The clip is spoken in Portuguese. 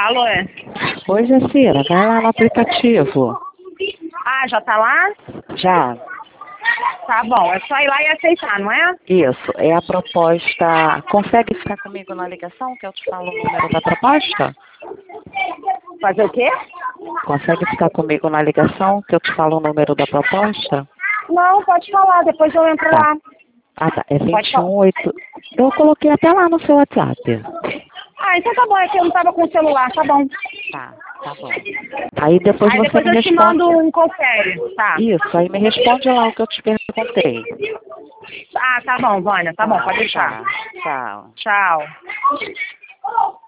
Alô? Oi, Jacira, vai lá no aplicativo. Ah, já tá lá? Já. Tá bom, é só ir lá e aceitar, não é? Isso, é a proposta. Consegue ficar comigo na ligação que eu te falo o número da proposta? Fazer o quê? Consegue ficar comigo na ligação que eu te falo o número da proposta? Não, pode falar, depois eu entro Tá. lá. Ah, tá. É Pode falar. 218. Eu coloquei até lá no seu WhatsApp. Ah, então tá bom, é que eu não tava com o celular, tá bom. Tá bom. Aí depois Aí você depois me eu te mando responde. um confere, tá? Isso, aí me responde lá o que eu te perguntei. Ah, tá bom, Vânia, tá bom, pode deixar. Tá. Tchau. Tchau.